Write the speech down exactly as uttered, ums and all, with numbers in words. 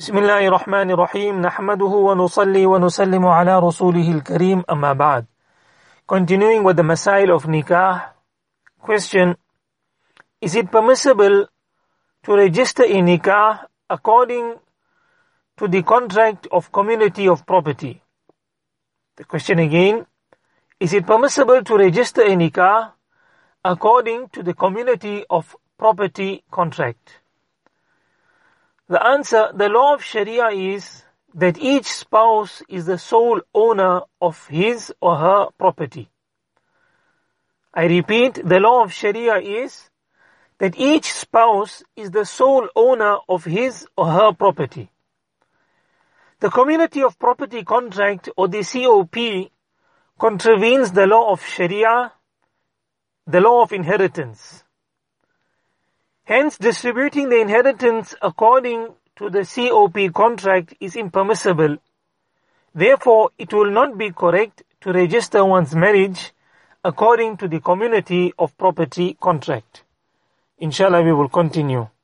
بسم الله الرحمن الرحيم نحمده ونصلي ونسلم على رسوله الكريم أما بعد. Continuing with the Masail of Nikah. Question: Is it permissible to register a Nikah according to the contract of community of property? The question again: Is it permissible to register a Nikah according to the community of property contract? The answer: the law of Sharia is that each spouse is the sole owner of his or her property. I repeat, the law of Sharia is that each spouse is the sole owner of his or her property. The community of property contract, or the C O P, contravenes the law of Sharia, the law of inheritance. Hence, distributing the inheritance according to the C O P contract is impermissible. Therefore, it will not be correct to register one's marriage according to the community of property contract. Inshallah, we will continue.